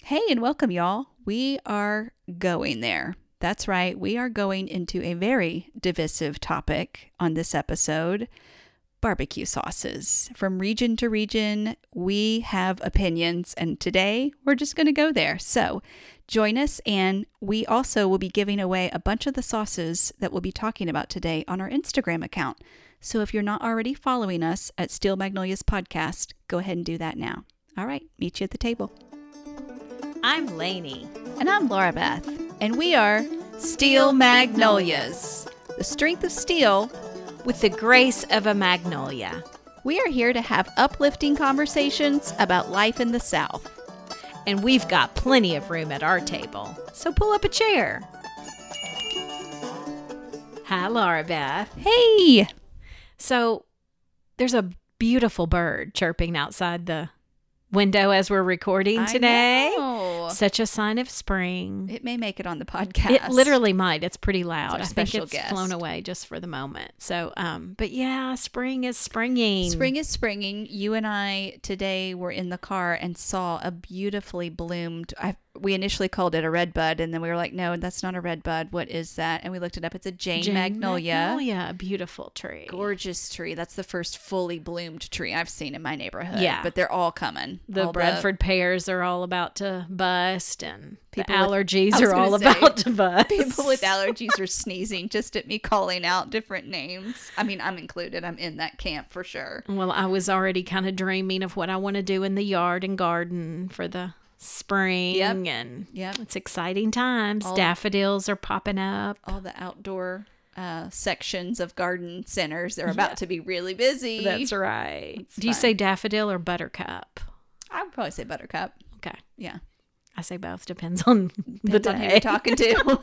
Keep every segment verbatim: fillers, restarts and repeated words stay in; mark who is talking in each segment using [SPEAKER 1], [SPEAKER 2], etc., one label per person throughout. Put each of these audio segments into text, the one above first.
[SPEAKER 1] Hey, and welcome, y'all. We are going there. That's right. We are going into a very divisive topic on this episode, barbecue sauces. From region to region, we have opinions, and today we're just going to go there. So join us, and we also will be giving away a bunch of the sauces that we'll be talking about today on our Instagram account. So if you're not already following us at Steel Magnolias Podcast, go ahead and do that now. All right, meet you at the table.
[SPEAKER 2] I'm Lainey.
[SPEAKER 1] And I'm Laura Beth. And we are Steel Magnolias, the strength of steel
[SPEAKER 2] With the grace of a magnolia.
[SPEAKER 1] We are here to have uplifting conversations about life in the South.
[SPEAKER 2] And we've got plenty of room at our table. So pull up a chair. Hi, Laura Beth.
[SPEAKER 1] Hey!
[SPEAKER 2] So there's a beautiful bird chirping outside the window as we're recording today.
[SPEAKER 1] I know.
[SPEAKER 2] Such a sign of spring.
[SPEAKER 1] It may make it on the podcast.
[SPEAKER 2] It literally might. It's pretty loud.
[SPEAKER 1] It's our
[SPEAKER 2] I think
[SPEAKER 1] special
[SPEAKER 2] it's
[SPEAKER 1] guest.
[SPEAKER 2] flown away just for the moment. So, um, but yeah, spring is springing.
[SPEAKER 1] Spring is springing. You and I today were in the car and saw a beautifully bloomed, I, we initially called it a red bud, and then we were like, no, that's not a red bud. What is that? And we looked it up. It's a Jane,
[SPEAKER 2] Jane
[SPEAKER 1] Magnolia.
[SPEAKER 2] Magnolia, a beautiful tree.
[SPEAKER 1] Gorgeous tree. That's the first fully bloomed tree I've seen in my neighborhood.
[SPEAKER 2] Yeah.
[SPEAKER 1] But they're all coming.
[SPEAKER 2] The
[SPEAKER 1] all
[SPEAKER 2] Bradford pears are all about to bust, and
[SPEAKER 1] People
[SPEAKER 2] the
[SPEAKER 1] with-
[SPEAKER 2] allergies
[SPEAKER 1] I was
[SPEAKER 2] are all
[SPEAKER 1] gonna say,
[SPEAKER 2] about to bust.
[SPEAKER 1] People with allergies are sneezing just at me calling out different names. I mean, I'm included. I'm in that camp for sure.
[SPEAKER 2] Well, I was already kind of dreaming of what I want to do in the yard and garden for the spring,
[SPEAKER 1] Yep.
[SPEAKER 2] and
[SPEAKER 1] Yep.
[SPEAKER 2] it's exciting times.
[SPEAKER 1] All-
[SPEAKER 2] Daffodils are popping up.
[SPEAKER 1] All the outdoor uh, sections of garden centers, they're about
[SPEAKER 2] Yeah.
[SPEAKER 1] to be really busy.
[SPEAKER 2] That's right.
[SPEAKER 1] It's
[SPEAKER 2] Do you
[SPEAKER 1] fun.
[SPEAKER 2] say daffodil or buttercup?
[SPEAKER 1] I would probably say buttercup.
[SPEAKER 2] Okay.
[SPEAKER 1] Yeah.
[SPEAKER 2] I say both. Depends on the
[SPEAKER 1] Depends on who
[SPEAKER 2] day.
[SPEAKER 1] you're talking to.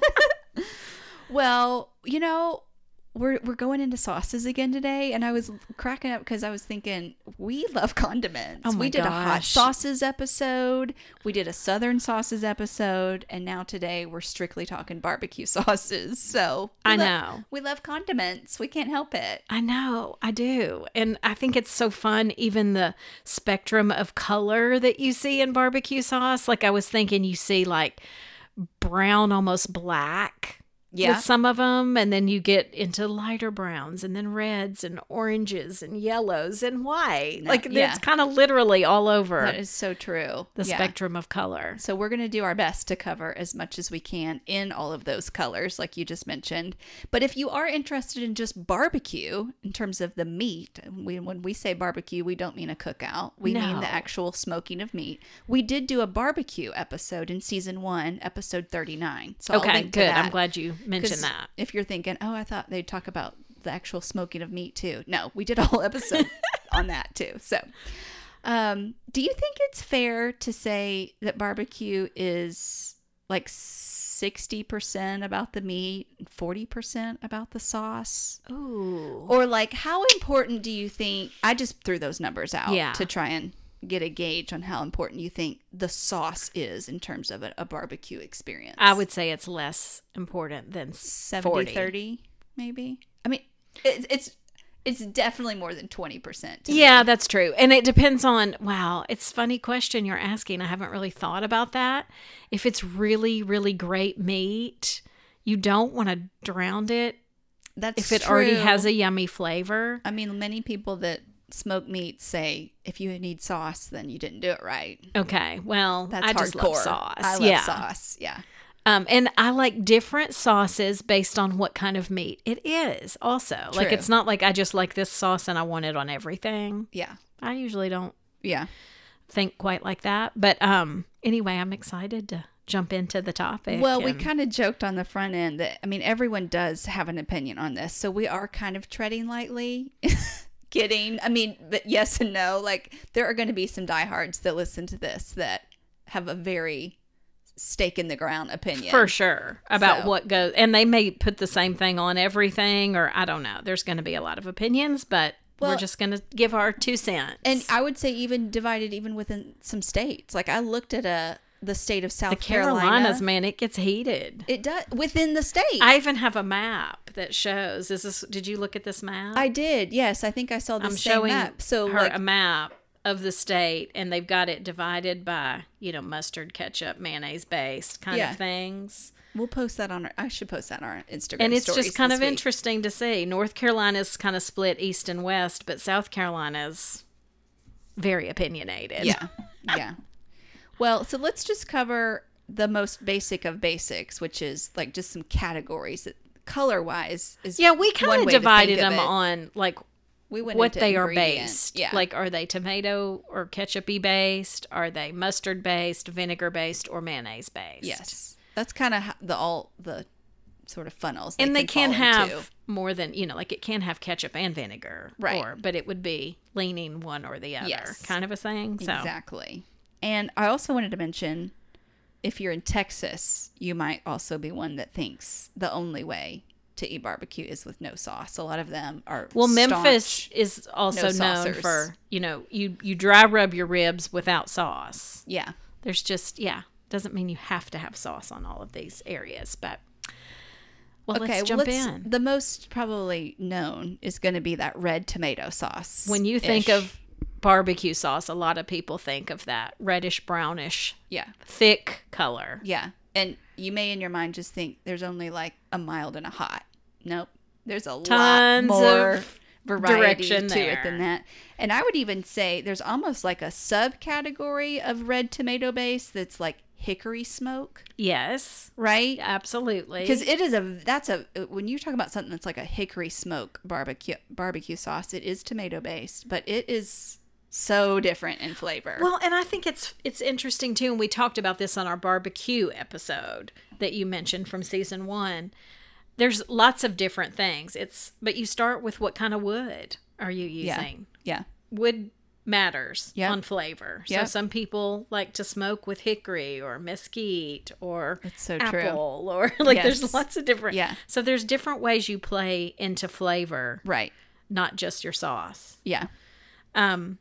[SPEAKER 1] Well, you know, we're we're going into sauces again today, and I was cracking up because I was thinking we love condiments.
[SPEAKER 2] Oh my
[SPEAKER 1] we did a hot
[SPEAKER 2] gosh.
[SPEAKER 1] sauces episode, we did a southern sauces episode, and now today we're strictly talking barbecue sauces. So we
[SPEAKER 2] I
[SPEAKER 1] lo-
[SPEAKER 2] know.
[SPEAKER 1] we love condiments. We can't help it.
[SPEAKER 2] I know, I do. And I think it's so fun, even the spectrum of color that you see in barbecue sauce. Like I was thinking you see like brown, almost black
[SPEAKER 1] Yeah.
[SPEAKER 2] with some of them. And then you get into lighter browns and then reds and oranges and yellows and white.
[SPEAKER 1] No,
[SPEAKER 2] like
[SPEAKER 1] yeah.
[SPEAKER 2] it's kind of literally all over
[SPEAKER 1] That is so true.
[SPEAKER 2] the
[SPEAKER 1] Yeah.
[SPEAKER 2] spectrum of color.
[SPEAKER 1] So we're going to do our best to cover as much as we can in all of those colors, like you just mentioned. But if you are interested in just barbecue, in terms of the meat, we, when we say barbecue, we don't mean a cookout. We mean
[SPEAKER 2] No.
[SPEAKER 1] the actual smoking of meat. We did do a barbecue episode in season one, episode thirty-nine. So I'll
[SPEAKER 2] Okay,
[SPEAKER 1] link to
[SPEAKER 2] good.
[SPEAKER 1] that.
[SPEAKER 2] I'm glad you
[SPEAKER 1] 'Cause
[SPEAKER 2] mentioned that.
[SPEAKER 1] If you're thinking, oh, I thought they'd talk about the actual smoking of meat too. No, we did a whole episode on that too. So, um, do you think it's fair to say that barbecue is like sixty percent about the meat, forty percent about the sauce?
[SPEAKER 2] Ooh.
[SPEAKER 1] Or like, how important do you think, I just threw those numbers out
[SPEAKER 2] Yeah.
[SPEAKER 1] to try and get a gauge on how important you think the sauce is in terms of a, a barbecue experience.
[SPEAKER 2] I would say it's less important than
[SPEAKER 1] seventy thirty maybe. I mean, it, it's it's definitely more than twenty percent.
[SPEAKER 2] Yeah, that's true. And it depends on, wow, it's a funny question you're asking. I haven't really thought about that. If it's really, really great meat, you don't want to drown it
[SPEAKER 1] That's
[SPEAKER 2] if it
[SPEAKER 1] true.
[SPEAKER 2] already has a yummy flavor.
[SPEAKER 1] I mean, many people that smoke meat say if you need sauce, then you didn't do it right.
[SPEAKER 2] Okay, well,
[SPEAKER 1] That's
[SPEAKER 2] I
[SPEAKER 1] hardcore.
[SPEAKER 2] just love sauce.
[SPEAKER 1] I love
[SPEAKER 2] yeah.
[SPEAKER 1] sauce. Yeah.
[SPEAKER 2] Um, and I like different sauces based on what kind of meat it is also. Like,
[SPEAKER 1] True.
[SPEAKER 2] it's not like I just like this sauce and I want it on everything.
[SPEAKER 1] Yeah.
[SPEAKER 2] I usually don't
[SPEAKER 1] Yeah.
[SPEAKER 2] think quite like that. But um, anyway, I'm excited to jump into the topic.
[SPEAKER 1] Well, we
[SPEAKER 2] and-
[SPEAKER 1] kind of joked on the front end that, I mean, everyone does have an opinion on this. So we are kind of treading lightly. Kidding. I mean, but yes and no. Like, there are going to be some diehards that listen to this that have a very stake in the ground opinion.
[SPEAKER 2] For sure about
[SPEAKER 1] So-
[SPEAKER 2] what goes, and they may put the same thing on everything, or I don't know. There's going to be a lot of opinions, but
[SPEAKER 1] Well-
[SPEAKER 2] we're just going to give our two cents.
[SPEAKER 1] And I would say even divided even within some states. Like, I looked at a the state of South
[SPEAKER 2] the
[SPEAKER 1] Carolina.
[SPEAKER 2] Carolinas, man, it gets heated.
[SPEAKER 1] It does within the state.
[SPEAKER 2] I even have a map that shows. Is this? Did you look at this map?
[SPEAKER 1] I did. Yes, I think I saw the
[SPEAKER 2] I'm
[SPEAKER 1] same
[SPEAKER 2] showing
[SPEAKER 1] map. So
[SPEAKER 2] her
[SPEAKER 1] like,
[SPEAKER 2] a map of the state, and they've got it divided by, you know, mustard, ketchup, mayonnaise based kind
[SPEAKER 1] Yeah.
[SPEAKER 2] of things.
[SPEAKER 1] We'll post that on our, I should post that on our Instagram
[SPEAKER 2] And it's
[SPEAKER 1] stories
[SPEAKER 2] just kind
[SPEAKER 1] this
[SPEAKER 2] of
[SPEAKER 1] week.
[SPEAKER 2] interesting to see. North Carolina's kind of split east and west, but South Carolina's very opinionated.
[SPEAKER 1] Yeah. Yeah. Well, so let's just cover the most basic of basics, which is like just some categories that color wise is
[SPEAKER 2] Yeah, we
[SPEAKER 1] one
[SPEAKER 2] kind of
[SPEAKER 1] way to
[SPEAKER 2] divided
[SPEAKER 1] think of
[SPEAKER 2] them
[SPEAKER 1] it.
[SPEAKER 2] on like
[SPEAKER 1] We went
[SPEAKER 2] what
[SPEAKER 1] into
[SPEAKER 2] they are
[SPEAKER 1] ingredients.
[SPEAKER 2] based.
[SPEAKER 1] Yeah.
[SPEAKER 2] Like, are they tomato or ketchup-y based? Are they mustard based, vinegar based, or mayonnaise based?
[SPEAKER 1] Yes. That's kind of the all the sort of funnels.
[SPEAKER 2] And they can
[SPEAKER 1] fall
[SPEAKER 2] have
[SPEAKER 1] into.
[SPEAKER 2] more than, you know, like it can have ketchup and vinegar.
[SPEAKER 1] Right.
[SPEAKER 2] Or, but it would be leaning one or the other.
[SPEAKER 1] Yes.
[SPEAKER 2] Kind of a thing. So.
[SPEAKER 1] Exactly. And I also wanted to mention, if you're in Texas, you might also be one that thinks the only way to eat barbecue is with no sauce. A lot of them are
[SPEAKER 2] Well,
[SPEAKER 1] staunch.
[SPEAKER 2] Memphis is also
[SPEAKER 1] no
[SPEAKER 2] known
[SPEAKER 1] saucers.
[SPEAKER 2] for, you know, you, you dry rub your ribs without sauce.
[SPEAKER 1] Yeah.
[SPEAKER 2] There's just, yeah, doesn't mean you have to have sauce on all of these areas, but well, let's jump
[SPEAKER 1] let's-
[SPEAKER 2] in.
[SPEAKER 1] The most probably known is going to be that red tomato sauce.
[SPEAKER 2] When you think
[SPEAKER 1] ish.
[SPEAKER 2] of barbecue sauce, a lot of people think of that reddish brownish,
[SPEAKER 1] yeah,
[SPEAKER 2] thick color.
[SPEAKER 1] yeah, and you may in your mind just think there's only like a mild and a hot. Nope, there's a
[SPEAKER 2] Tons
[SPEAKER 1] lot more
[SPEAKER 2] of
[SPEAKER 1] variety
[SPEAKER 2] direction
[SPEAKER 1] to
[SPEAKER 2] there.
[SPEAKER 1] it than that. And I would even say there's almost like a subcategory of red tomato base that's like hickory smoke,
[SPEAKER 2] Yes,
[SPEAKER 1] right?
[SPEAKER 2] absolutely.
[SPEAKER 1] Because it is a that's a when you talk about something that's like a hickory smoke barbecue barbecue sauce, it is tomato based, but it is so different in flavor.
[SPEAKER 2] Well, and I think it's it's interesting too, and we talked about this on our barbecue episode that you mentioned from season one. There's lots of different things. It's but you start with what kind of wood are you using?
[SPEAKER 1] yeah,
[SPEAKER 2] Wood matters
[SPEAKER 1] Yep.
[SPEAKER 2] on flavor. So
[SPEAKER 1] Yep.
[SPEAKER 2] some people like to smoke with hickory or mesquite or
[SPEAKER 1] That's so
[SPEAKER 2] apple
[SPEAKER 1] true.
[SPEAKER 2] or like
[SPEAKER 1] Yes.
[SPEAKER 2] there's lots of different.
[SPEAKER 1] Yeah.
[SPEAKER 2] So there's different ways you play into flavor,
[SPEAKER 1] right,
[SPEAKER 2] not just your sauce.
[SPEAKER 1] yeah,
[SPEAKER 2] Um,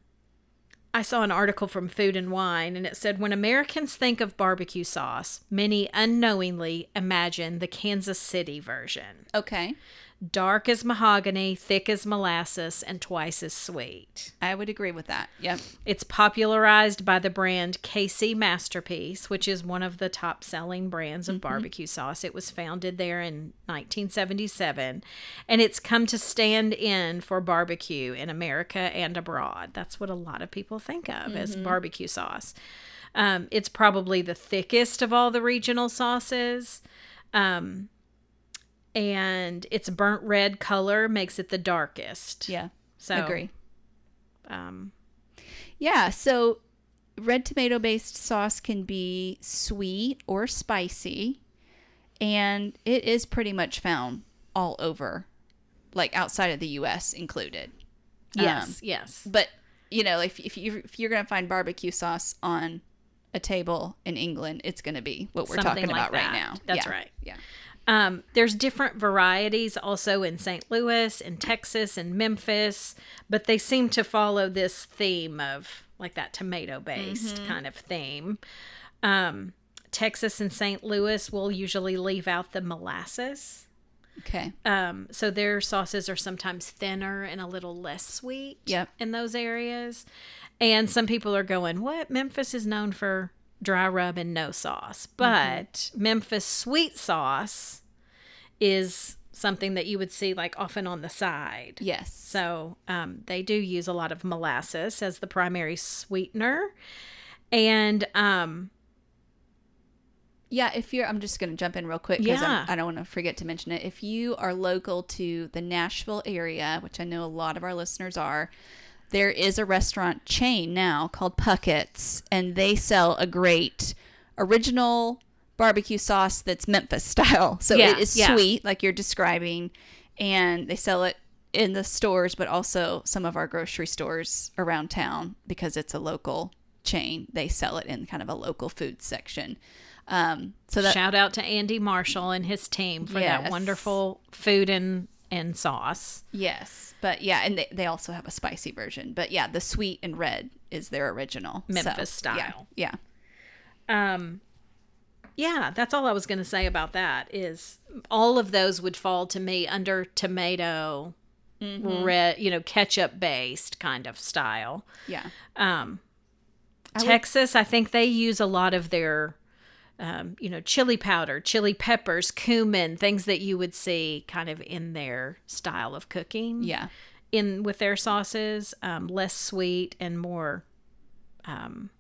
[SPEAKER 2] I saw an article from Food and Wine, and it said, when Americans think of barbecue sauce, many unknowingly imagine the Kansas City version.
[SPEAKER 1] okay.
[SPEAKER 2] Dark as mahogany, thick as molasses, and twice as sweet.
[SPEAKER 1] I would agree with that. Yep.
[SPEAKER 2] It's popularized by the brand K C Masterpiece, which is one of the top-selling brands of barbecue sauce. It was founded there in nineteen seventy-seven, and it's come to stand in for barbecue in America and abroad. That's what a lot of people think of as barbecue sauce. Um, it's probably the thickest of all the regional sauces. Um, and its burnt red color makes it the darkest.
[SPEAKER 1] Yeah.
[SPEAKER 2] So,
[SPEAKER 1] Agree.
[SPEAKER 2] Um,
[SPEAKER 1] Yeah. So red tomato based sauce can be sweet or spicy, and it is pretty much found all over, like outside of the U S included.
[SPEAKER 2] yes,
[SPEAKER 1] Um,
[SPEAKER 2] yes.
[SPEAKER 1] But you know, if if you if you're gonna find barbecue sauce on a table in England, it's gonna be what we're
[SPEAKER 2] Something
[SPEAKER 1] talking
[SPEAKER 2] like
[SPEAKER 1] about right
[SPEAKER 2] that.
[SPEAKER 1] now.
[SPEAKER 2] That's
[SPEAKER 1] Yeah.
[SPEAKER 2] right.
[SPEAKER 1] Yeah.
[SPEAKER 2] Um, there's different varieties also in Saint Louis, in Texas, and Memphis, but they seem to follow this theme of like that tomato-based
[SPEAKER 1] Mm-hmm.
[SPEAKER 2] kind of theme. Um, Texas and Saint Louis will usually leave out the molasses.
[SPEAKER 1] Okay.
[SPEAKER 2] Um, so their sauces are sometimes thinner and a little less sweet
[SPEAKER 1] Yep.
[SPEAKER 2] in those areas. And some people are going, what? Memphis is known for dry rub and no sauce. But Memphis sweet sauce is something that you would see like often on the side.
[SPEAKER 1] Yes.
[SPEAKER 2] So um, they do use a lot of molasses as the primary sweetener. And um,
[SPEAKER 1] Yeah, if you're, I'm just going to jump in real quick because
[SPEAKER 2] Yeah.
[SPEAKER 1] I don't want to forget to mention it. If you are local to the Nashville area, which I know a lot of our listeners are, there is a restaurant chain now called Puckett's, and they sell a great original barbecue sauce that's Memphis style. So
[SPEAKER 2] Yeah,
[SPEAKER 1] it is
[SPEAKER 2] yeah.
[SPEAKER 1] sweet, like you're describing, and they sell it in the stores, but also some of our grocery stores around town because it's a local chain. They sell it in kind of a local food section. Um, so that
[SPEAKER 2] shout out to Andy Marshall and his team for
[SPEAKER 1] Yes.
[SPEAKER 2] that wonderful food and, and sauce.
[SPEAKER 1] yes, but yeah, and they, they also have a spicy version. But yeah, the sweet and red is their original
[SPEAKER 2] Memphis
[SPEAKER 1] So, yeah,
[SPEAKER 2] style.
[SPEAKER 1] Yeah,
[SPEAKER 2] Um, yeah, that's all I was going to say about that is all of those would fall to me under tomato mm-hmm. red, you know, ketchup based kind of style.
[SPEAKER 1] Yeah.
[SPEAKER 2] Um,
[SPEAKER 1] I
[SPEAKER 2] Texas, would... I think they use a lot of their, um, you know, chili powder, chili peppers, cumin, things that you would see kind of in their style of cooking.
[SPEAKER 1] Yeah.
[SPEAKER 2] In with their sauces, um, less sweet and more, um,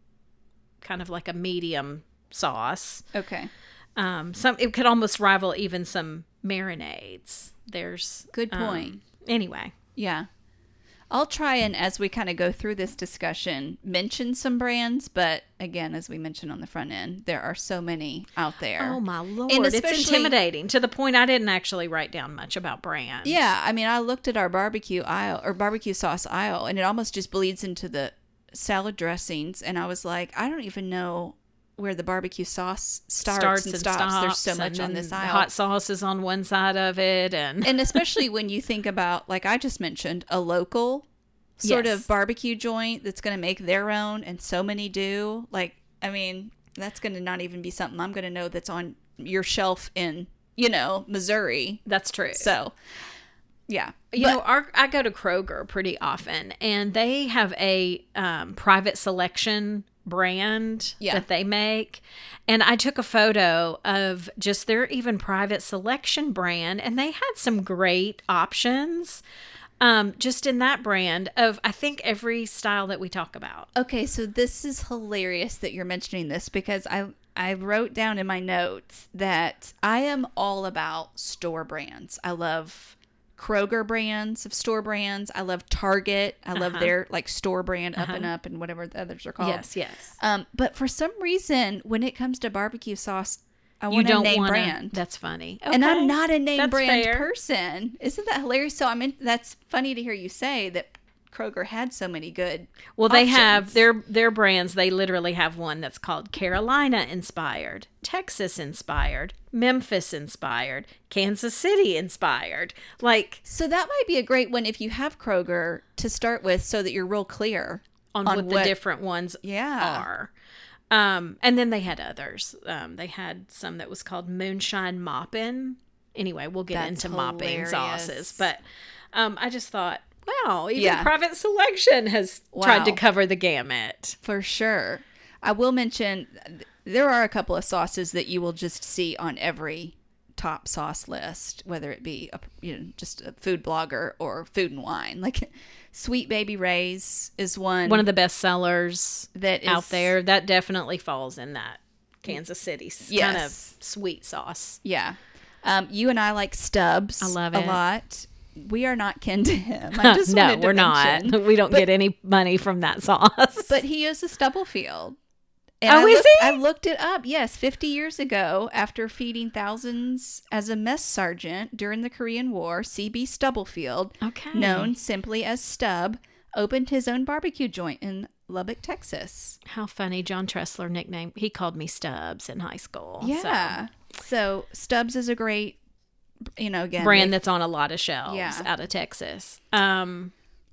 [SPEAKER 2] kind of like a medium sauce.
[SPEAKER 1] Okay.
[SPEAKER 2] Um, some it could almost rival even some marinades. There's
[SPEAKER 1] good point.
[SPEAKER 2] Um, anyway,
[SPEAKER 1] yeah, I'll try and as we kind of go through this discussion, mention some brands. But again, as we mentioned on the front end, there are so many out there.
[SPEAKER 2] Oh my Lord, it's intimidating to the point I didn't actually write down much about brands.
[SPEAKER 1] Yeah, I mean, I looked at our barbecue aisle or barbecue sauce aisle, and it almost just bleeds into the salad dressings, and I was like, I don't even know where the barbecue sauce starts, starts and, and stops. stops. There's so much on this aisle.
[SPEAKER 2] Hot sauce is on one side of it. And
[SPEAKER 1] and especially when you think about, like I just mentioned, a local sort yes. of barbecue joint that's going to make their own, and so many do. Like, I mean, that's going to not even be something I'm going to know that's on your shelf in, you know, Missouri.
[SPEAKER 2] That's true.
[SPEAKER 1] So, yeah.
[SPEAKER 2] You but, know, our, I go to Kroger pretty often, and they have a um, private selection brand yeah. that they make, and I took a photo of just their even private selection brand, and they had some great options um just in that brand of I think every style that we talk about.
[SPEAKER 1] Okay, so this is hilarious that you're mentioning this, because I I wrote down in my notes that I am all about store brands. I love Kroger brands of store brands. I love Target. I love uh-huh. their like store brand Up uh-huh. and Up and whatever the others are called.
[SPEAKER 2] Yes, yes.
[SPEAKER 1] Um, but for some reason, when it comes to barbecue sauce, I want a name
[SPEAKER 2] wanna,
[SPEAKER 1] brand.
[SPEAKER 2] That's funny.
[SPEAKER 1] Okay. And I'm not a name
[SPEAKER 2] that's
[SPEAKER 1] brand
[SPEAKER 2] fair.
[SPEAKER 1] person. Isn't that hilarious? So I mean, that's funny to hear you say that Kroger had so many good
[SPEAKER 2] Well, they
[SPEAKER 1] options.
[SPEAKER 2] have their their brands. They literally have one that's called Carolina inspired, Texas inspired, Memphis inspired, Kansas City inspired. Like,
[SPEAKER 1] so that might be a great one if you have Kroger to start with, so that you're real clear
[SPEAKER 2] on, on what, what the different ones
[SPEAKER 1] yeah.
[SPEAKER 2] are. Um, and then they had others. Um, they had some that was called Moonshine Moppin'. Anyway, we'll get
[SPEAKER 1] that's
[SPEAKER 2] into
[SPEAKER 1] hilarious.
[SPEAKER 2] mopping sauces, but um, I just thought, wow, even
[SPEAKER 1] yeah.
[SPEAKER 2] Private Selection has
[SPEAKER 1] wow.
[SPEAKER 2] tried to cover the gamut.
[SPEAKER 1] For sure. I will mention there are a couple of sauces that you will just see on every top sauce list, whether it be a, you know, just a food blogger or Food and Wine. Like Sweet Baby Ray's is one.
[SPEAKER 2] One of the best sellers
[SPEAKER 1] that is,
[SPEAKER 2] out there. That definitely falls in that Kansas City
[SPEAKER 1] yes.
[SPEAKER 2] kind of sweet sauce.
[SPEAKER 1] Yeah. Um, you and I like Stubbs
[SPEAKER 2] I love it.
[SPEAKER 1] a lot. We are not kin to him. I just
[SPEAKER 2] no,
[SPEAKER 1] wanted to
[SPEAKER 2] we're
[SPEAKER 1] mention.
[SPEAKER 2] not. We don't
[SPEAKER 1] but,
[SPEAKER 2] get any money from that sauce.
[SPEAKER 1] But he is a Stubblefield. And
[SPEAKER 2] oh,
[SPEAKER 1] I
[SPEAKER 2] is
[SPEAKER 1] looked,
[SPEAKER 2] he?
[SPEAKER 1] I looked it up. Yes, fifty years ago, after feeding thousands as a mess sergeant during the Korean War, C B Stubblefield,
[SPEAKER 2] okay.
[SPEAKER 1] known simply as Stubb, opened his own barbecue joint in Lubbock, Texas.
[SPEAKER 2] How funny. John Tressler nickname. He called me Stubbs in high school.
[SPEAKER 1] Yeah. So, so Stubbs is a great, you know, again,
[SPEAKER 2] brand that's on a lot of shelves
[SPEAKER 1] yeah.
[SPEAKER 2] out of Texas. Um,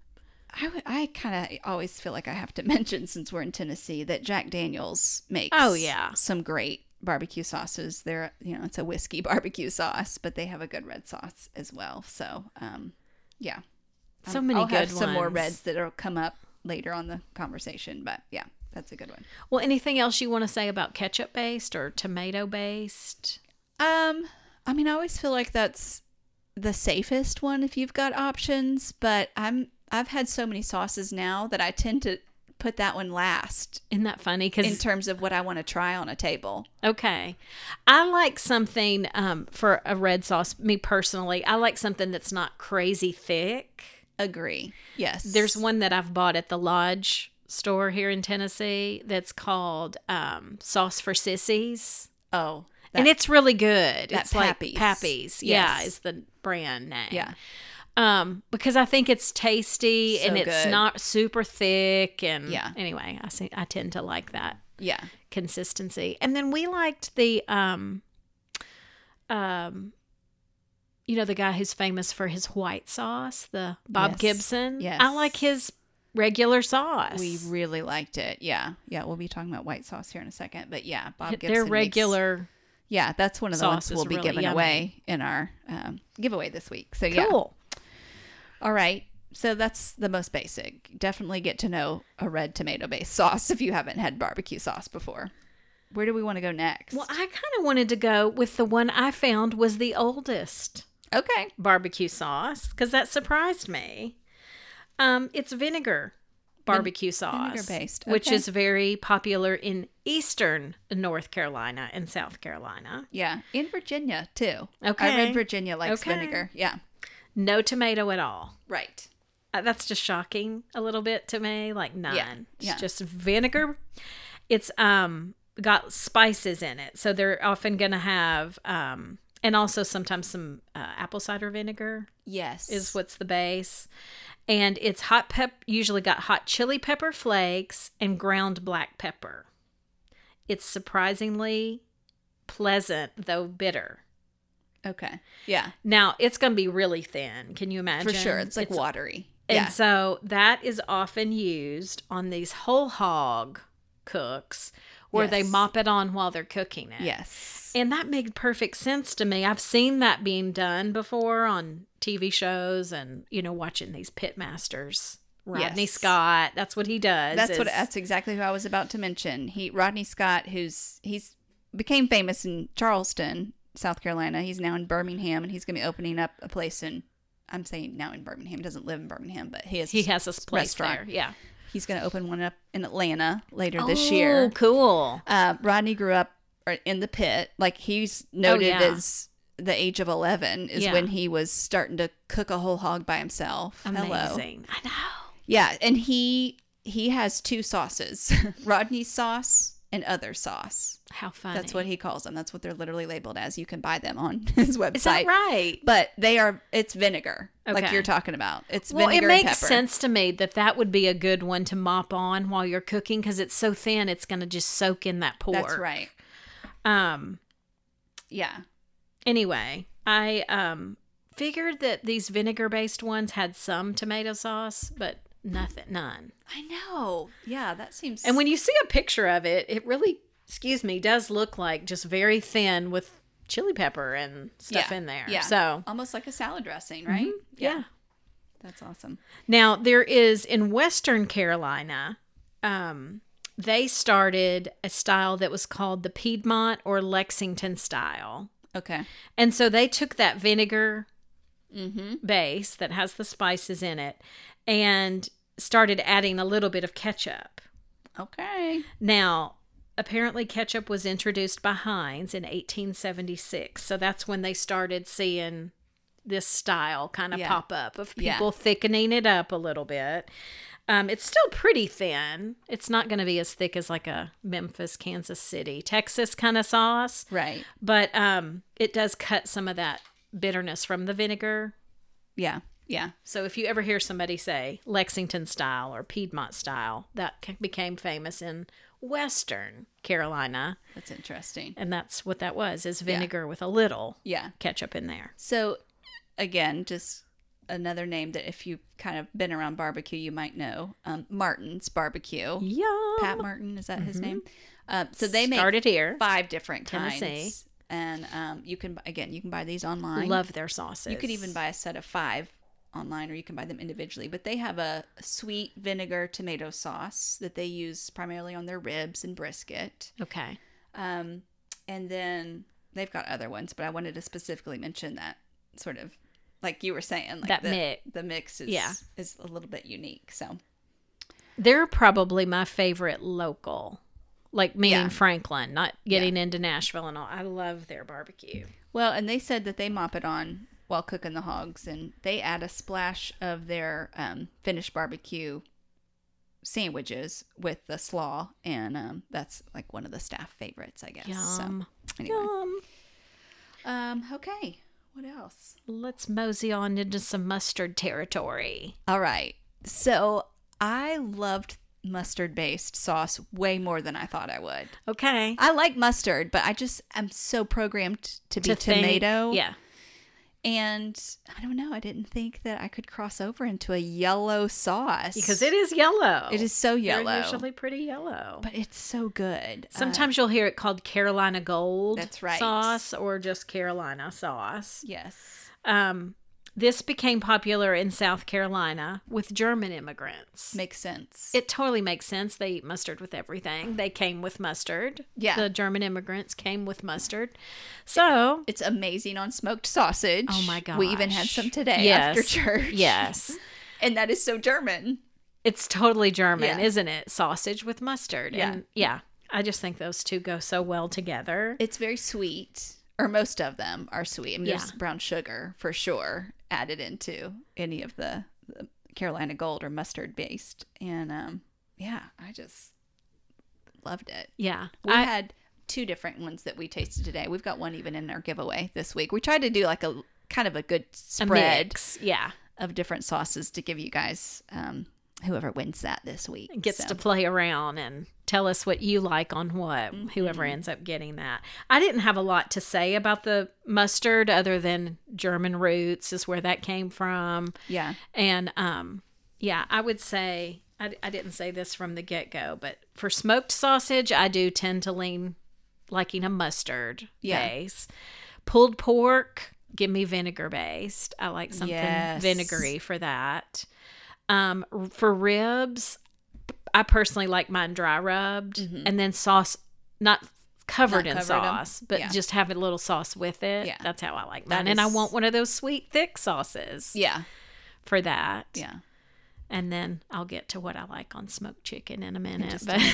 [SPEAKER 1] I, w- I kind of always feel like I have to mention, since we're in Tennessee, that Jack Daniel's makes
[SPEAKER 2] oh, yeah.
[SPEAKER 1] some great barbecue sauces. They're, you know, it's a whiskey barbecue sauce, but they have a good red sauce as well. So, um, yeah.
[SPEAKER 2] So
[SPEAKER 1] I'm,
[SPEAKER 2] many
[SPEAKER 1] I'll
[SPEAKER 2] good
[SPEAKER 1] have some
[SPEAKER 2] ones.
[SPEAKER 1] more reds that'll come up later on the conversation, but yeah, that's a good one.
[SPEAKER 2] Well, anything else you want to say about ketchup based or tomato based?
[SPEAKER 1] Um, I mean, I always feel like that's the safest one if you've got options, but I'm, I've had so many sauces now that I tend to put that one last.
[SPEAKER 2] Isn't that funny? 'Cause
[SPEAKER 1] in terms of what I want to try on a table.
[SPEAKER 2] Okay. I like something um, for a red sauce, me personally, I like something that's not crazy thick.
[SPEAKER 1] Agree. Yes.
[SPEAKER 2] There's one that I've bought at the Lodge store here in Tennessee that's called um, Sauce for Sissies.
[SPEAKER 1] Oh.
[SPEAKER 2] That, and it's really good.
[SPEAKER 1] That
[SPEAKER 2] it's
[SPEAKER 1] Pappy's.
[SPEAKER 2] like Pappy's.
[SPEAKER 1] Yes.
[SPEAKER 2] Yeah, is the brand name.
[SPEAKER 1] Yeah.
[SPEAKER 2] Um, because I think it's tasty
[SPEAKER 1] So
[SPEAKER 2] and it's
[SPEAKER 1] good.
[SPEAKER 2] not super thick. And
[SPEAKER 1] yeah.
[SPEAKER 2] anyway, I see, I tend to like that.
[SPEAKER 1] Yeah.
[SPEAKER 2] Consistency. And then we liked the, um, um, you know, the guy who's famous for his white sauce, the Bob
[SPEAKER 1] Yes.
[SPEAKER 2] Gibson.
[SPEAKER 1] Yes.
[SPEAKER 2] I like his regular sauce.
[SPEAKER 1] We really liked it. Yeah. Yeah. We'll be talking about white sauce here in a second, but yeah, Bob Gibson.
[SPEAKER 2] Their
[SPEAKER 1] makes-
[SPEAKER 2] regular.
[SPEAKER 1] yeah. That's one of the
[SPEAKER 2] sauce
[SPEAKER 1] ones
[SPEAKER 2] is
[SPEAKER 1] we'll be
[SPEAKER 2] really
[SPEAKER 1] giving
[SPEAKER 2] yummy.
[SPEAKER 1] away in our um, giveaway this week. So yeah.
[SPEAKER 2] Cool.
[SPEAKER 1] All right. So that's the most basic. Definitely get to know a red tomato based sauce if you haven't had barbecue sauce before. Where do we want to go next?
[SPEAKER 2] Well, I kind of wanted to go with the one I found was the oldest
[SPEAKER 1] Okay.
[SPEAKER 2] barbecue sauce because that surprised me. Um, it's vinegar barbecue sauce,
[SPEAKER 1] vinegar-based,
[SPEAKER 2] which
[SPEAKER 1] okay.
[SPEAKER 2] is very popular in eastern North Carolina and South Carolina.
[SPEAKER 1] Yeah. In Virginia, too.
[SPEAKER 2] Okay.
[SPEAKER 1] I read Virginia likes
[SPEAKER 2] Okay.
[SPEAKER 1] vinegar. Yeah.
[SPEAKER 2] No tomato at all.
[SPEAKER 1] Right.
[SPEAKER 2] Uh, that's just shocking a little bit to me. Like none.
[SPEAKER 1] Yeah,
[SPEAKER 2] It's
[SPEAKER 1] yeah.
[SPEAKER 2] just vinegar. It's um got spices in it, so they're often gonna have um and also sometimes some uh, apple cider vinegar
[SPEAKER 1] Yes.
[SPEAKER 2] is what's the base, and it's hot pep. Usually got hot chili pepper flakes and ground black pepper. It's surprisingly pleasant though bitter.
[SPEAKER 1] Okay. Yeah.
[SPEAKER 2] Now it's gonna be really thin. Can you imagine?
[SPEAKER 1] For sure. It's like watery.
[SPEAKER 2] And
[SPEAKER 1] Yeah.
[SPEAKER 2] so that is often used on these whole hog cooks where they
[SPEAKER 1] Yes.
[SPEAKER 2] mop it on while they're cooking it.
[SPEAKER 1] Yes.
[SPEAKER 2] And that made perfect sense to me. I've seen that being done before on T V shows and, you know, watching these pit masters. Rodney
[SPEAKER 1] Yes.
[SPEAKER 2] Scott, that's what he does.
[SPEAKER 1] That's what
[SPEAKER 2] is-
[SPEAKER 1] that's exactly who I was about to mention. He Rodney Scott, who's he's became famous in Charleston, South Carolina. He's now in Birmingham, and he's going to be opening up a place in. I'm saying now in Birmingham. He doesn't live in Birmingham, but he has
[SPEAKER 2] he has this place
[SPEAKER 1] restaurant.
[SPEAKER 2] there. Yeah.
[SPEAKER 1] He's going to open one up in Atlanta later this
[SPEAKER 2] Oh,
[SPEAKER 1] year.
[SPEAKER 2] cool.
[SPEAKER 1] Uh, Rodney grew up in the pit. Like he's noted
[SPEAKER 2] yeah.
[SPEAKER 1] as the age of eleven is
[SPEAKER 2] Yeah.
[SPEAKER 1] when he was starting to cook a whole hog by himself. Hello.
[SPEAKER 2] Amazing. I know.
[SPEAKER 1] Yeah, and he he has two sauces, Rodney sauce and other sauce.
[SPEAKER 2] How funny.
[SPEAKER 1] That's what he calls them. That's what they're literally labeled as. You can buy them on his website.
[SPEAKER 2] Is that right?
[SPEAKER 1] But they are, it's vinegar, like
[SPEAKER 2] Okay.
[SPEAKER 1] you're talking about. It's
[SPEAKER 2] Well,
[SPEAKER 1] vinegar
[SPEAKER 2] it makes
[SPEAKER 1] and pepper.
[SPEAKER 2] sense to me that that would be a good one to mop on while you're cooking because it's so thin, it's going to just soak in that pork.
[SPEAKER 1] That's right.
[SPEAKER 2] Um.
[SPEAKER 1] Yeah.
[SPEAKER 2] Anyway, I um figured that these vinegar-based ones had some tomato sauce, but nothing, none.
[SPEAKER 1] I know. Yeah, that seems.
[SPEAKER 2] And when you see a picture of it, it really, excuse me, does look like just very thin with chili pepper and stuff
[SPEAKER 1] Yeah,
[SPEAKER 2] in there.
[SPEAKER 1] yeah.
[SPEAKER 2] So,
[SPEAKER 1] almost like a salad dressing, right?
[SPEAKER 2] yeah.
[SPEAKER 1] That's awesome.
[SPEAKER 2] Now, there is in Western Carolina, um, they started a style that was called the Piedmont or Lexington style.
[SPEAKER 1] Okay.
[SPEAKER 2] And so they took that vinegar
[SPEAKER 1] Mm-hmm.
[SPEAKER 2] base that has the spices in it and started adding a little bit of ketchup.
[SPEAKER 1] Okay.
[SPEAKER 2] Now, apparently ketchup was introduced by Heinz in eighteen seventy-six. So that's when they started seeing this style kind of
[SPEAKER 1] Yeah.
[SPEAKER 2] pop up of
[SPEAKER 1] Yeah.
[SPEAKER 2] people thickening it up a little bit. Um, it's still pretty thin. It's not going to be as thick as like a Memphis, Kansas City, Texas kind of sauce.
[SPEAKER 1] Right.
[SPEAKER 2] But um, it does cut some of that bitterness from the vinegar.
[SPEAKER 1] Yeah. Yeah.
[SPEAKER 2] So if you ever hear somebody say Lexington style or Piedmont style, that ca- became famous in Western Carolina.
[SPEAKER 1] That's interesting.
[SPEAKER 2] And that's what that was, is vinegar with a little
[SPEAKER 1] Yeah.
[SPEAKER 2] ketchup in there.
[SPEAKER 1] So, again, just another name that if you've kind of been around barbecue, you might know. Um, Martin's Barbecue.
[SPEAKER 2] Yum.
[SPEAKER 1] Pat Martin, is that his name? Uh, so they make
[SPEAKER 2] Started here.
[SPEAKER 1] five different
[SPEAKER 2] Tennessee.
[SPEAKER 1] kinds. And um, you can, again, you can buy these online.
[SPEAKER 2] Love their sauces.
[SPEAKER 1] You could even buy a set of five online, or you can buy them individually. But they have a sweet vinegar tomato sauce that they use primarily on their ribs and brisket.
[SPEAKER 2] Okay.
[SPEAKER 1] Um, and then they've got other ones, but I wanted to specifically mention that sort of, like you were saying, like
[SPEAKER 2] That
[SPEAKER 1] the,
[SPEAKER 2] mix.
[SPEAKER 1] the mix is
[SPEAKER 2] Yeah.
[SPEAKER 1] is a little bit unique. So
[SPEAKER 2] They're probably my favorite local. Like meaning
[SPEAKER 1] Yeah.
[SPEAKER 2] Franklin, not getting into Nashville and all. I love their barbecue.
[SPEAKER 1] well, and they said that they mop it on while cooking the hogs, and they add a splash of their um, finished barbecue sandwiches with the slaw, and um, that's like one of the staff favorites, I guess.
[SPEAKER 2] Yum.
[SPEAKER 1] So anyway,
[SPEAKER 2] Yum.
[SPEAKER 1] um, okay, what else?
[SPEAKER 2] Let's mosey on into some mustard territory.
[SPEAKER 1] All right, so I loved mustard-based sauce way more than I thought I would.
[SPEAKER 2] Okay.
[SPEAKER 1] I like mustard, but I just am so programmed to be
[SPEAKER 2] To think-
[SPEAKER 1] tomato.
[SPEAKER 2] Yeah.
[SPEAKER 1] And I don't know, I didn't think that I could cross over into a yellow sauce.
[SPEAKER 2] Because it is yellow.
[SPEAKER 1] It is so yellow.
[SPEAKER 2] They're usually pretty yellow.
[SPEAKER 1] But it's so good. Uh,
[SPEAKER 2] Sometimes you'll hear it called Carolina Gold
[SPEAKER 1] That's right.
[SPEAKER 2] sauce or just Carolina sauce.
[SPEAKER 1] yes.
[SPEAKER 2] Um, This became popular in South Carolina with German immigrants.
[SPEAKER 1] Makes sense.
[SPEAKER 2] It totally makes sense. They eat mustard with everything. They came with mustard.
[SPEAKER 1] Yeah.
[SPEAKER 2] The German immigrants came with mustard. So
[SPEAKER 1] It's amazing on smoked sausage.
[SPEAKER 2] Oh my gosh.
[SPEAKER 1] We even had some today
[SPEAKER 2] Yes.
[SPEAKER 1] after church.
[SPEAKER 2] Yes.
[SPEAKER 1] And that is so German.
[SPEAKER 2] It's totally German,
[SPEAKER 1] Yeah.
[SPEAKER 2] isn't it? Sausage with mustard.
[SPEAKER 1] Yeah.
[SPEAKER 2] And yeah, I just think those two go so well together.
[SPEAKER 1] It's very sweet, or most of them are sweet. I mean, there's
[SPEAKER 2] Yeah.
[SPEAKER 1] brown sugar for sure added into any of the, the Carolina Gold or mustard based. And um, yeah, I just loved it.
[SPEAKER 2] Yeah.
[SPEAKER 1] We
[SPEAKER 2] I,
[SPEAKER 1] had two different ones that we tasted today. We've got one even in our giveaway this week. We tried to do like a kind of a good
[SPEAKER 2] a
[SPEAKER 1] spread
[SPEAKER 2] mix. Yeah.
[SPEAKER 1] of different sauces to give you guys, um, whoever wins that this week.
[SPEAKER 2] Gets
[SPEAKER 1] So,
[SPEAKER 2] to play around and tell us what you like on what,
[SPEAKER 1] Mm-hmm.
[SPEAKER 2] whoever ends up getting that. I didn't have a lot to say about the mustard other than German roots is where that came from.
[SPEAKER 1] yeah.
[SPEAKER 2] And um, yeah, I would say, I, I didn't say this from the get-go, but for smoked sausage, I do tend to lean liking a mustard
[SPEAKER 1] Yeah.
[SPEAKER 2] base. Pulled pork, give me vinegar based. I like something
[SPEAKER 1] Yes.
[SPEAKER 2] vinegary for that. Um, r- for ribs, I personally like mine dry rubbed and then sauce, not covered
[SPEAKER 1] Mm-hmm. Not
[SPEAKER 2] in
[SPEAKER 1] covered 'em.
[SPEAKER 2] sauce, but
[SPEAKER 1] Yeah.
[SPEAKER 2] just have a little sauce with it.
[SPEAKER 1] Yeah.
[SPEAKER 2] That's how I like
[SPEAKER 1] That
[SPEAKER 2] mine. And I
[SPEAKER 1] is-
[SPEAKER 2] want one of those sweet, thick sauces
[SPEAKER 1] Yeah.
[SPEAKER 2] for that.
[SPEAKER 1] Yeah.
[SPEAKER 2] And then I'll get to what I like on smoked chicken in a minute.
[SPEAKER 1] just
[SPEAKER 2] But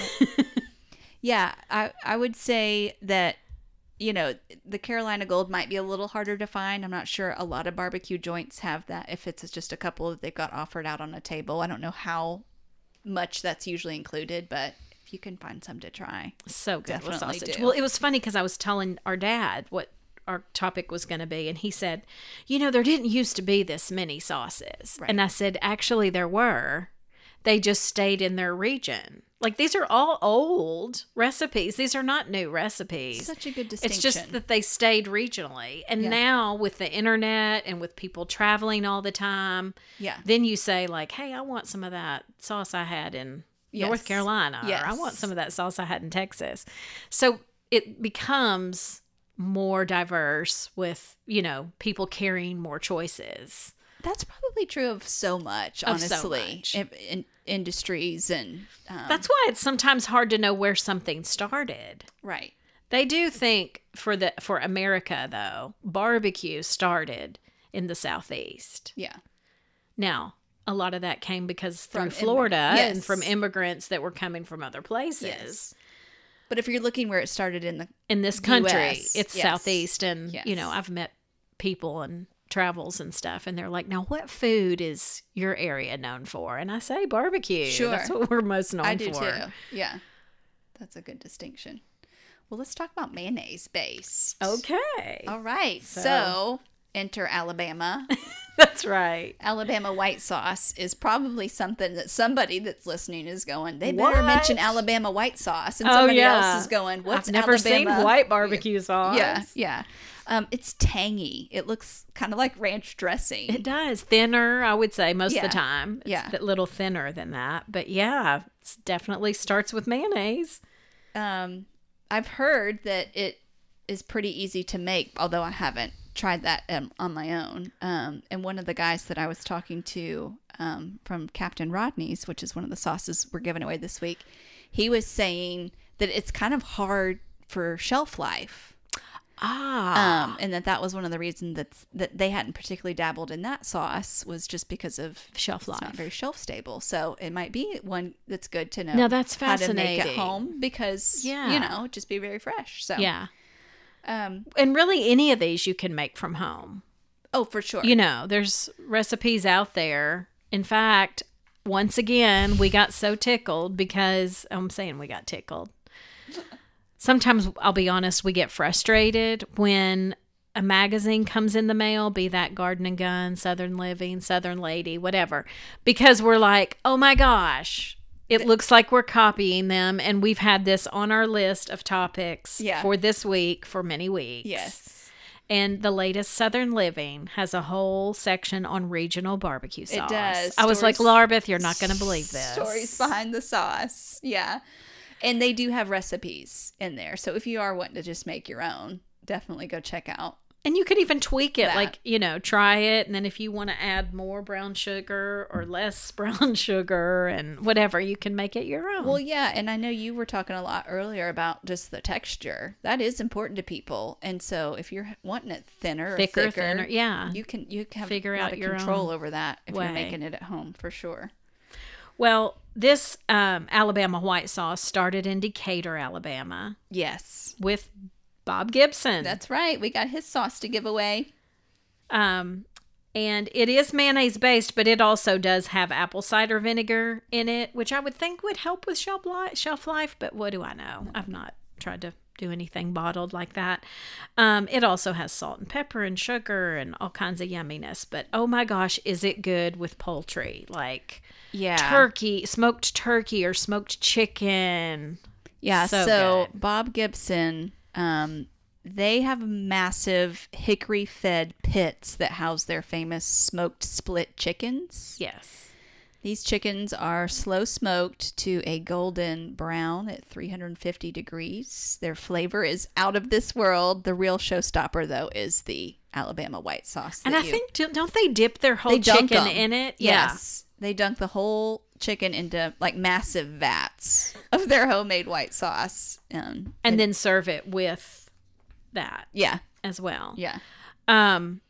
[SPEAKER 1] Yeah, I, I would say that, you know, the Carolina Gold might be a little harder to find. I'm not sure a lot of barbecue joints have that. If it's just a couple that they've got offered out on a table, I don't know how much that's usually included, but if you can find some to try.
[SPEAKER 2] so good with
[SPEAKER 1] Definitely
[SPEAKER 2] sausage.
[SPEAKER 1] do.
[SPEAKER 2] Well, it was funny because I was telling our dad what our topic was going to be, and he said, you know, there didn't used to be this many sauces.
[SPEAKER 1] Right.
[SPEAKER 2] And I said, actually, there were. They just stayed in their region. Like, these are all old recipes. These are not new recipes.
[SPEAKER 1] Such a good distinction.
[SPEAKER 2] It's just that they stayed regionally. And
[SPEAKER 1] Yeah.
[SPEAKER 2] now with the internet and with people traveling all the time,
[SPEAKER 1] Yeah.
[SPEAKER 2] then you say like, hey, I want some of that sauce I had in North
[SPEAKER 1] Yes.
[SPEAKER 2] Carolina. Or I want
[SPEAKER 1] Yes.
[SPEAKER 2] some of that sauce I had in Texas. So it becomes more diverse with, you know, people carrying more choices.
[SPEAKER 1] That's probably true of so much,
[SPEAKER 2] Of so
[SPEAKER 1] honestly,
[SPEAKER 2] much.
[SPEAKER 1] In, in industries and um,
[SPEAKER 2] That's why it's sometimes hard to know where something started.
[SPEAKER 1] right.
[SPEAKER 2] They do think for the for America though, barbecue started in the Southeast.
[SPEAKER 1] Yeah.
[SPEAKER 2] Now, a lot of that came because through
[SPEAKER 1] From
[SPEAKER 2] Florida
[SPEAKER 1] immig- yes.
[SPEAKER 2] and from immigrants that were coming from other places.
[SPEAKER 1] Yes. But if you're looking where it started in the
[SPEAKER 2] In this country,
[SPEAKER 1] U S,
[SPEAKER 2] it's
[SPEAKER 1] yes.
[SPEAKER 2] Southeast, and you know,
[SPEAKER 1] Yes.
[SPEAKER 2] I've met people and travels and stuff, and they're like, "Now, what food is your area known for?" And I say barbecue.
[SPEAKER 1] Sure.
[SPEAKER 2] That's what we're most known
[SPEAKER 1] I do
[SPEAKER 2] for.
[SPEAKER 1] too. Yeah. That's a good distinction. Well, let's talk about mayonnaise based.
[SPEAKER 2] Okay,
[SPEAKER 1] All right. So,
[SPEAKER 2] So-
[SPEAKER 1] enter Alabama.
[SPEAKER 2] that's right.
[SPEAKER 1] Alabama white sauce is probably something that somebody that's listening is going, they better
[SPEAKER 2] What?
[SPEAKER 1] mention Alabama white sauce. And
[SPEAKER 2] Oh,
[SPEAKER 1] somebody
[SPEAKER 2] yeah.
[SPEAKER 1] else is going, what's
[SPEAKER 2] I've never
[SPEAKER 1] Alabama?
[SPEAKER 2] seen white barbecue sauce.
[SPEAKER 1] Yeah, yeah. Um, it's tangy. It looks kind of like ranch dressing.
[SPEAKER 2] It does. Thinner, I would say, most
[SPEAKER 1] Yeah.
[SPEAKER 2] of the time. It's
[SPEAKER 1] Yeah.
[SPEAKER 2] a little thinner than that. But yeah, it definitely starts with mayonnaise.
[SPEAKER 1] Um, I've heard that it is pretty easy to make, although I haven't tried that um, on my own. Um, and one of the guys that I was talking to um, from Captain Rodney's, which is one of the sauces we're giving away this week, he was saying that it's kind of hard for shelf life.
[SPEAKER 2] Ah.
[SPEAKER 1] Um, and that that was one of the reasons that that they hadn't particularly dabbled in that sauce was just because of
[SPEAKER 2] Shelf
[SPEAKER 1] it's not
[SPEAKER 2] life.
[SPEAKER 1] very shelf stable. So it might be one that's good to know.
[SPEAKER 2] Now, that's
[SPEAKER 1] how to make at
[SPEAKER 2] fascinating.
[SPEAKER 1] home because
[SPEAKER 2] Yeah.
[SPEAKER 1] you know just be very fresh. So
[SPEAKER 2] yeah.
[SPEAKER 1] um,
[SPEAKER 2] And really, any of these you can make from home.
[SPEAKER 1] oh for sure.
[SPEAKER 2] You know, there's recipes out there. In fact, once again, we got so tickled because I'm saying we got tickled. Sometimes, I'll be honest, we get frustrated when a magazine comes in the mail, be that Garden and Gun, Southern Living, Southern Lady, whatever, because we're like, oh my gosh, it looks like we're copying them. And we've had this on our list of topics
[SPEAKER 1] Yeah.
[SPEAKER 2] for this week for many weeks.
[SPEAKER 1] Yes,
[SPEAKER 2] And the latest Southern Living has a whole section on regional barbecue sauce.
[SPEAKER 1] it does.
[SPEAKER 2] I was like,
[SPEAKER 1] Stories-
[SPEAKER 2] Larbeth, you're not going to believe this.
[SPEAKER 1] Stories behind the sauce. Yeah, and they do have recipes in there. So if you are wanting to just make your own, definitely go check out
[SPEAKER 2] And you could even tweak it,
[SPEAKER 1] that.
[SPEAKER 2] like, you know, try it. And then if you want to add more brown sugar or less brown sugar and whatever, you can make it your own.
[SPEAKER 1] Well, yeah. And I know you were talking a lot earlier about just the texture. That is important to people. And so if you're wanting it thinner
[SPEAKER 2] thicker,
[SPEAKER 1] or thicker,
[SPEAKER 2] thinner, yeah.
[SPEAKER 1] you can you can have
[SPEAKER 2] Figure
[SPEAKER 1] a lot
[SPEAKER 2] out
[SPEAKER 1] of
[SPEAKER 2] your
[SPEAKER 1] control
[SPEAKER 2] own
[SPEAKER 1] over that if
[SPEAKER 2] way.
[SPEAKER 1] you're making it at home, for sure.
[SPEAKER 2] Well, this um, Alabama white sauce started in Decatur, Alabama,
[SPEAKER 1] Yes.
[SPEAKER 2] with Bob Gibson.
[SPEAKER 1] That's right. We got his sauce to give away.
[SPEAKER 2] Um, and it is mayonnaise based, but it also does have apple cider vinegar in it, which I would think would help with shelf life. Shelf life, but what do I know? I've not tried to do anything bottled like that. Um, it also has salt and pepper and sugar and all kinds of yumminess. But oh my gosh, is it good with poultry? Like
[SPEAKER 1] Yeah.
[SPEAKER 2] turkey, smoked turkey or smoked chicken.
[SPEAKER 1] Yeah.
[SPEAKER 2] So
[SPEAKER 1] So,
[SPEAKER 2] good.
[SPEAKER 1] Bob Gibson, um, they have massive hickory fed pits that house their famous smoked split chickens.
[SPEAKER 2] Yes.
[SPEAKER 1] These chickens are slow smoked to a golden brown at three hundred fifty degrees. Their flavor is out of this world. The real showstopper, though, is the Alabama white sauce.
[SPEAKER 2] And
[SPEAKER 1] that
[SPEAKER 2] I
[SPEAKER 1] you-
[SPEAKER 2] think, do- don't they dip their whole
[SPEAKER 1] they dunk
[SPEAKER 2] chicken
[SPEAKER 1] 'em.
[SPEAKER 2] in it?
[SPEAKER 1] Yes. They dunk the whole chicken into like massive vats of their homemade white sauce. Um,
[SPEAKER 2] And then serve it with that
[SPEAKER 1] yeah.
[SPEAKER 2] as well.
[SPEAKER 1] Yeah.
[SPEAKER 2] Um,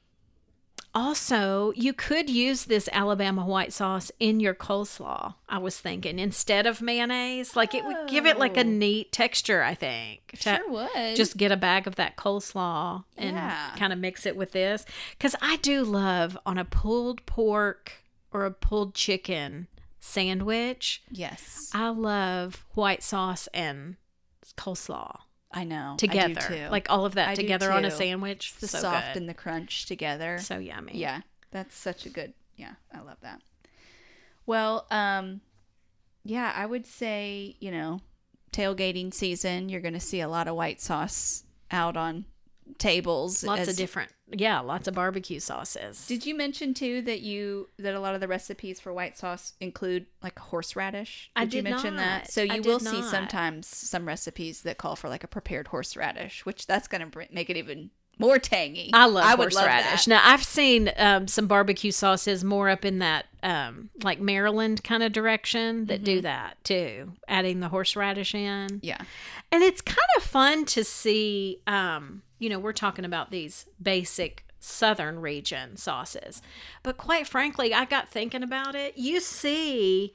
[SPEAKER 2] also, you could use this Alabama white sauce in your coleslaw, I was thinking, instead of mayonnaise. Like, it would give it like a
[SPEAKER 1] Oh.
[SPEAKER 2] neat texture, I think. to
[SPEAKER 1] Sure would.
[SPEAKER 2] Just get a bag of that coleslaw and
[SPEAKER 1] Yeah.
[SPEAKER 2] kind of mix it with this. Because I do love on a pulled pork or a pulled chicken sandwich,
[SPEAKER 1] yes.
[SPEAKER 2] I love white sauce and coleslaw
[SPEAKER 1] I know.
[SPEAKER 2] together.
[SPEAKER 1] I do too.
[SPEAKER 2] Like all of that
[SPEAKER 1] I do
[SPEAKER 2] together on a
[SPEAKER 1] too.
[SPEAKER 2] sandwich.
[SPEAKER 1] the
[SPEAKER 2] so
[SPEAKER 1] soft
[SPEAKER 2] good.
[SPEAKER 1] and the crunch together.
[SPEAKER 2] So yummy.
[SPEAKER 1] Yeah. That's such a good. Yeah. I love that. Well, um, yeah, I would say, you know, tailgating season, you're going to see a lot of white sauce out on tables.
[SPEAKER 2] Lots
[SPEAKER 1] as-
[SPEAKER 2] of different, yeah, lots of barbecue sauces.
[SPEAKER 1] Did you mention too that you that a lot of the recipes for white sauce include like horseradish?
[SPEAKER 2] I
[SPEAKER 1] Did you
[SPEAKER 2] did
[SPEAKER 1] mention
[SPEAKER 2] not.
[SPEAKER 1] that? So
[SPEAKER 2] I
[SPEAKER 1] you
[SPEAKER 2] did
[SPEAKER 1] will see
[SPEAKER 2] not.
[SPEAKER 1] sometimes some recipes that call for like a prepared horseradish, which that's going to br- make it even more tangy.
[SPEAKER 2] I love
[SPEAKER 1] I would love
[SPEAKER 2] horseradish.
[SPEAKER 1] that.
[SPEAKER 2] Now, I've seen um, some barbecue sauces more up in that um, like Maryland kind of direction that
[SPEAKER 1] Mm-hmm.
[SPEAKER 2] do that too, adding the horseradish in.
[SPEAKER 1] Yeah.
[SPEAKER 2] And it's kind of fun to see, um, you know, we're talking about these basic southern region sauces. But quite frankly, I got thinking about it. You see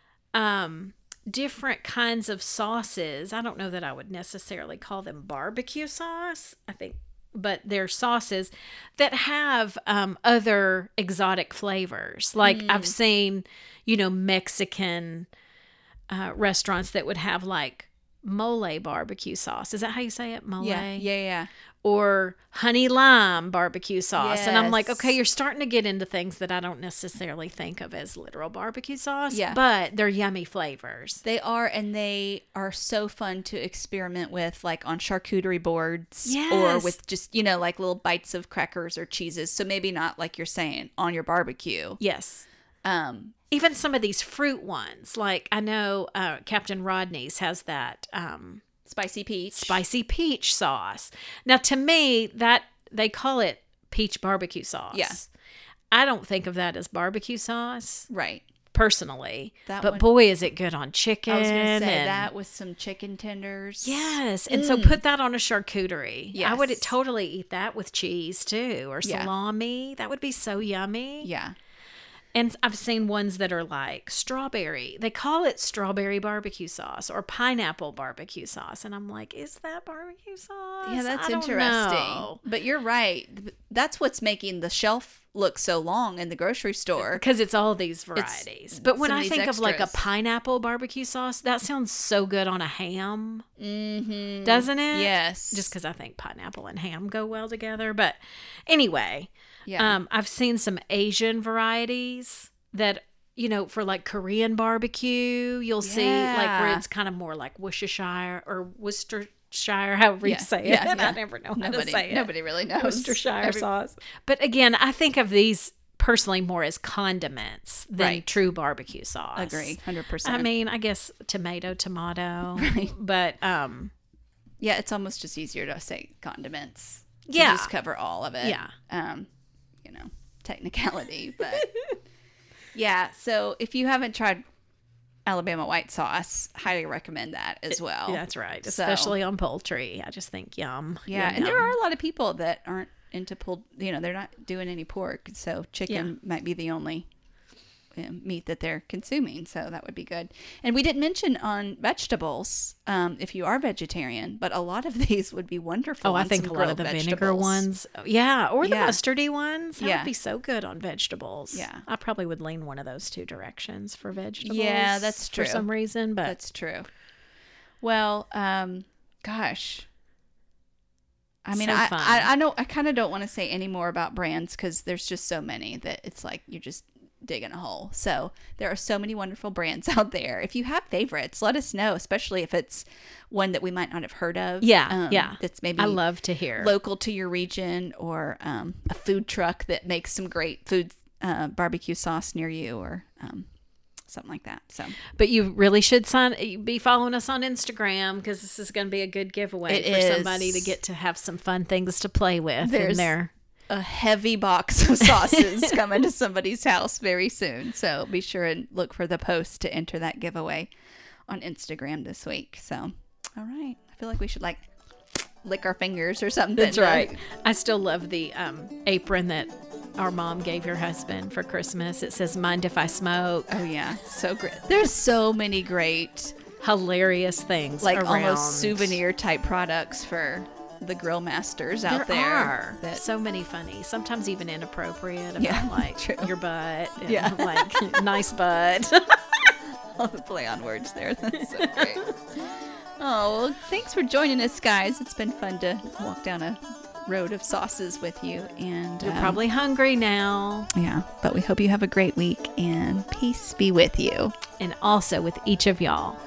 [SPEAKER 2] um, different kinds of sauces. I don't know that I would necessarily call them barbecue sauce. I think, but they're sauces that have um, other exotic flavors. Like I've seen, you know, Mexican uh, restaurants that would have like mole barbecue sauce. Is that how you say it? Mole?
[SPEAKER 1] Yeah. Yeah. Yeah.
[SPEAKER 2] Or honey lime barbecue sauce. And I'm like,
[SPEAKER 1] Yes.
[SPEAKER 2] okay, you're starting to get into things that I don't necessarily think of as literal barbecue sauce.
[SPEAKER 1] Yeah.
[SPEAKER 2] But they're yummy flavors.
[SPEAKER 1] They are, and they are so fun to experiment with, like on charcuterie boards, or
[SPEAKER 2] Yes.
[SPEAKER 1] with just, you know, like little bites of crackers or cheeses. So maybe not like you're saying on your barbecue.
[SPEAKER 2] Yes.
[SPEAKER 1] Um,
[SPEAKER 2] Even some of these fruit ones. Like I know uh, Captain Rodney's has that um,
[SPEAKER 1] spicy peach.
[SPEAKER 2] spicy peach sauce. Now, to me, that they call it peach barbecue sauce.
[SPEAKER 1] Yeah.
[SPEAKER 2] I don't think of that as barbecue sauce.
[SPEAKER 1] Right.
[SPEAKER 2] Personally,
[SPEAKER 1] That
[SPEAKER 2] but
[SPEAKER 1] one-
[SPEAKER 2] boy, is it good on chicken.
[SPEAKER 1] I was going to say
[SPEAKER 2] and-
[SPEAKER 1] that with some chicken tenders.
[SPEAKER 2] Yes, and so put that on a charcuterie. I would
[SPEAKER 1] Yes.
[SPEAKER 2] totally eat that with cheese too, or
[SPEAKER 1] Yeah.
[SPEAKER 2] salami. That would be so yummy.
[SPEAKER 1] Yeah.
[SPEAKER 2] And I've seen ones that are like strawberry. They call it strawberry barbecue sauce or pineapple barbecue sauce, and I'm like, is that barbecue sauce?
[SPEAKER 1] Yeah, that's
[SPEAKER 2] I don't
[SPEAKER 1] interesting.
[SPEAKER 2] know.
[SPEAKER 1] But you're right. That's what's making the shelf look so long in the grocery store.
[SPEAKER 2] Because it's all these varieties. But when
[SPEAKER 1] some of
[SPEAKER 2] I
[SPEAKER 1] these
[SPEAKER 2] think of like a
[SPEAKER 1] extras.
[SPEAKER 2] pineapple barbecue sauce, that sounds so good on a ham,
[SPEAKER 1] Mm-hmm.
[SPEAKER 2] doesn't it?
[SPEAKER 1] Yes.
[SPEAKER 2] Just because I think pineapple and ham go well together. But anyway,
[SPEAKER 1] Yeah.
[SPEAKER 2] um, I've seen some Asian varieties that, you know, for like Korean barbecue, you'll see like where
[SPEAKER 1] Yeah.
[SPEAKER 2] it's kind of more like Worcestershire or Worcestershire, however
[SPEAKER 1] Yeah,
[SPEAKER 2] you say it.
[SPEAKER 1] yeah, yeah.
[SPEAKER 2] I never know how
[SPEAKER 1] nobody,
[SPEAKER 2] to say it.
[SPEAKER 1] nobody really knows.
[SPEAKER 2] Worcestershire
[SPEAKER 1] Every-
[SPEAKER 2] sauce. But again, I think of these personally more as condiments than
[SPEAKER 1] Right.
[SPEAKER 2] true barbecue sauce.
[SPEAKER 1] Agree, one hundred percent.
[SPEAKER 2] I mean, I guess tomato, tomato,
[SPEAKER 1] Right.
[SPEAKER 2] but um,
[SPEAKER 1] yeah, it's almost just easier to say condiments. to
[SPEAKER 2] Yeah.
[SPEAKER 1] just cover all of it.
[SPEAKER 2] Yeah.
[SPEAKER 1] Um, you know, technicality, but yeah. So if you haven't tried Alabama white sauce, highly recommend that as well.
[SPEAKER 2] That's right.
[SPEAKER 1] So-
[SPEAKER 2] Especially on poultry. I just think yum.
[SPEAKER 1] Yeah,
[SPEAKER 2] Yum,
[SPEAKER 1] and there
[SPEAKER 2] yum.
[SPEAKER 1] are a lot of people that aren't into pulled, you know, they're not doing any pork, so chicken might be the only um, meat that they're consuming, so that would be good. And we didn't mention on vegetables, um, if you are vegetarian, but a lot of these would be wonderful.
[SPEAKER 2] Oh, I
[SPEAKER 1] on
[SPEAKER 2] think
[SPEAKER 1] some
[SPEAKER 2] a lot of the
[SPEAKER 1] grilled
[SPEAKER 2] vinegar
[SPEAKER 1] vegetables.
[SPEAKER 2] ones. Yeah, or the
[SPEAKER 1] Yeah.
[SPEAKER 2] mustardy ones. That
[SPEAKER 1] Yeah.
[SPEAKER 2] would be so good on vegetables.
[SPEAKER 1] Yeah.
[SPEAKER 2] I probably would lean one of those two directions for vegetables.
[SPEAKER 1] Yeah, that's true.
[SPEAKER 2] For some reason, but
[SPEAKER 1] That's true. Well, um, gosh. I mean,
[SPEAKER 2] So
[SPEAKER 1] I,
[SPEAKER 2] fun.
[SPEAKER 1] I I know I kind of don't want to say any more about brands because there's just so many that it's like you're just digging a hole. So there are so many wonderful brands out there. If you have favorites, let us know, especially if it's one that we might not have heard of.
[SPEAKER 2] Yeah,
[SPEAKER 1] um,
[SPEAKER 2] yeah.
[SPEAKER 1] That's maybe
[SPEAKER 2] I love to hear.
[SPEAKER 1] local to your region, or um, a food truck that makes some great food uh, barbecue sauce near you, or um, something like that. So
[SPEAKER 2] But you really should sign, be following us on Instagram because this is going to be a good giveaway
[SPEAKER 1] It
[SPEAKER 2] for
[SPEAKER 1] is.
[SPEAKER 2] somebody to get to have some fun things to play with
[SPEAKER 1] There's-
[SPEAKER 2] in there.
[SPEAKER 1] a heavy box of sauces coming to somebody's house very soon. So be sure and look for the post to enter that giveaway on Instagram this week. So, all right. I feel like we should like lick our fingers or something.
[SPEAKER 2] That's right. I still love the um, apron that our mom gave your husband for Christmas. It says, "Mind if I smoke?"
[SPEAKER 1] Oh, yeah. So great. There's so many great,
[SPEAKER 2] Hilarious things.
[SPEAKER 1] like
[SPEAKER 2] around.
[SPEAKER 1] almost souvenir type products for the grill masters out
[SPEAKER 2] There,
[SPEAKER 1] there.
[SPEAKER 2] are
[SPEAKER 1] that-
[SPEAKER 2] so many funny, sometimes even inappropriate about
[SPEAKER 1] Yeah,
[SPEAKER 2] like
[SPEAKER 1] true.
[SPEAKER 2] your butt and
[SPEAKER 1] Yeah.
[SPEAKER 2] like nice butt.
[SPEAKER 1] all the play on words there. That's so great. Oh, well, thanks for joining us, guys. It's been fun to walk down a road of sauces with you. And
[SPEAKER 2] You're
[SPEAKER 1] um,
[SPEAKER 2] probably hungry now.
[SPEAKER 1] yeah, but we hope you have a great week, and peace be with you.
[SPEAKER 2] And also with each of y'all.